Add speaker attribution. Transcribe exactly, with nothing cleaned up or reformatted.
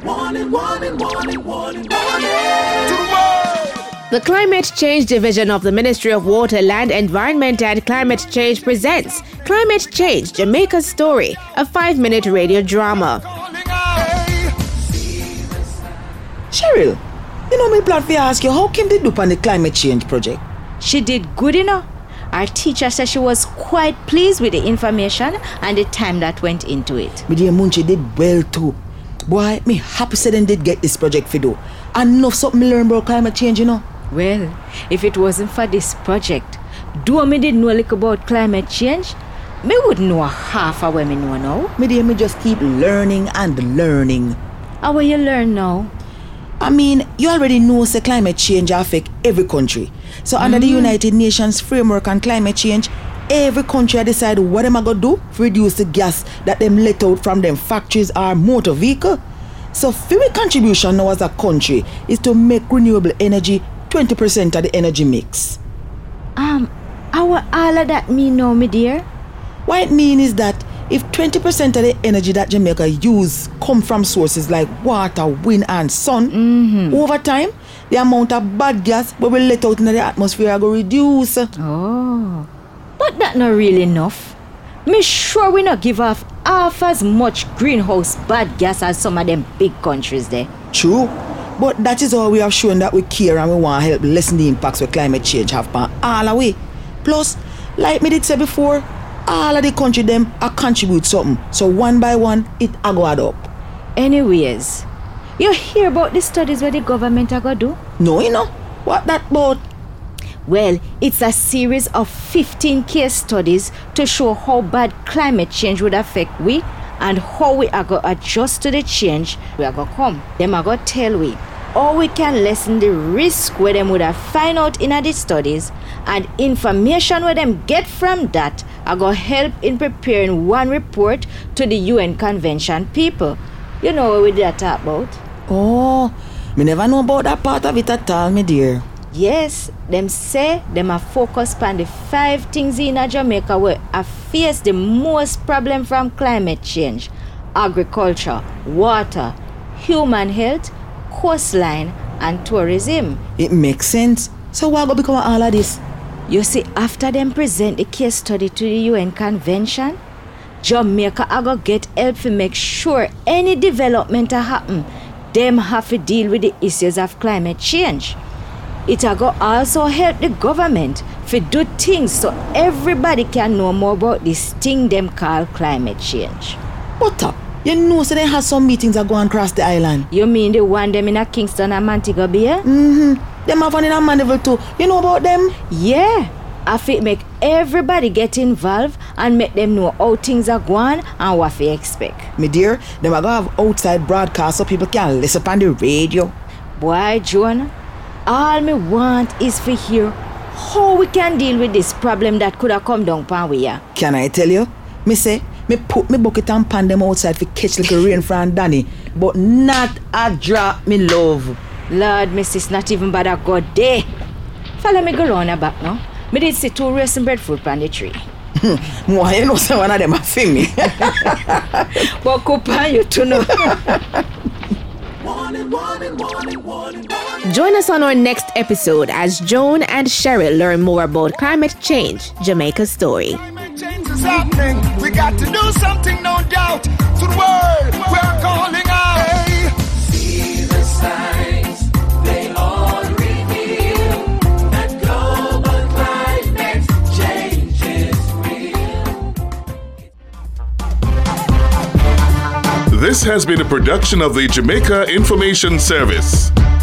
Speaker 1: Warning, warning, warning, warning, warning. To the world!
Speaker 2: The Climate Change Division of the Ministry of Water, Land, Environment and Climate Change presents Climate Change, Jamaica's Story, a five-minute radio drama.
Speaker 3: Cheryl, you know me plan for ask you, how Kim did do on the climate change project?
Speaker 4: She did good enough. Our teacher said she was quite pleased with the information and the time that went into it.
Speaker 3: Me dear Munchi did well too. Boy, me happy said them did get this project for do. And enough something me learn about climate change, you know.
Speaker 4: Well, if it wasn't for this project, though me didn't know a little about climate change, me wouldn't know half of what me know now.
Speaker 3: Me dear, me just keep learning and learning.
Speaker 4: How will you learn now?
Speaker 3: I mean, you already know say climate change affect every country. So under mm. the United Nations framework on climate change, every country decide what them are going to do to reduce the gas that them let out from them factories or motor vehicle. So our contribution now as a country is to make renewable energy twenty percent of the energy mix.
Speaker 4: Um, how all of that mean now, my dear?
Speaker 3: What it means is that if twenty percent of the energy that Jamaica use come from sources like water, wind and sun,
Speaker 4: mm-hmm.
Speaker 3: over time, the amount of bad gas we will let out into the atmosphere will reduce.
Speaker 4: Oh, but that not really enough. Me sure we not give off half as much greenhouse bad gas as some of them big countries there.
Speaker 3: True, but that is how we have shown that we care and we want to help lessen the impacts of climate change have on all the way. Plus, like me did say before, all of the country them a contribute something. So one by one, it a go add up.
Speaker 4: Anyways, you hear about the studies where the government are going to do?
Speaker 3: No, you know. What that about?
Speaker 4: Well, it's a series of fifteen case studies to show how bad climate change would affect we and how we are going to adjust to the change we are going to come. Them are going to tell we how we can lessen the risk where them would have find out in the studies, and information where them get from that are going to help in preparing one report to the U N Convention people. You know what we did talk about?
Speaker 3: Oh, me never know about that part of it at all, my dear.
Speaker 4: Yes, them say them are focused on the five things in Jamaica where I face the most problem from climate change: agriculture, water, human health, coastline, and tourism.
Speaker 3: It makes sense. So what going to become all of this?
Speaker 4: You see, after them present the case study to the U N Convention, Jamaica are going to get help to make sure any development that happen, them have to deal with the issues of climate change. It will also help the government to do things so everybody can know more about this thing them call climate change.
Speaker 3: But uh, you know so they have some meetings that go across the island.
Speaker 4: You mean the one them in a Kingston and Montego Bay?
Speaker 3: Mm-hmm. Them have one in a Mandeville too. You know about them?
Speaker 4: Yeah. I think make everybody get involved and make them know how things are going and what they expect.
Speaker 3: My dear, them are going to have outside broadcasts so people can listen on the radio.
Speaker 4: Boy, John, all me want is to hear how we can deal with this problem that could have come down pan we here.
Speaker 3: Can I tell you? Me say, me put me bucket and pan them outside for catch little rain from Danny, but not a drop, me love.
Speaker 4: Lord, missus not even bad a good day. Follow me go round the back now. Me did see two roasting breadfruit on the tree.
Speaker 3: Why you know say one of them a for me?
Speaker 4: But coupon you to know.
Speaker 1: Warning, warning, warning, warning, warning.
Speaker 2: Join us on our next episode as Joan and Cheryl learn more about climate change, Jamaica's story.
Speaker 1: Climate change is happening. We got to do something, no doubt. To the world, we're calling out. Hey. See the signs, they all reveal that global climate change is real.
Speaker 5: This has been a production of the Jamaica Information Service.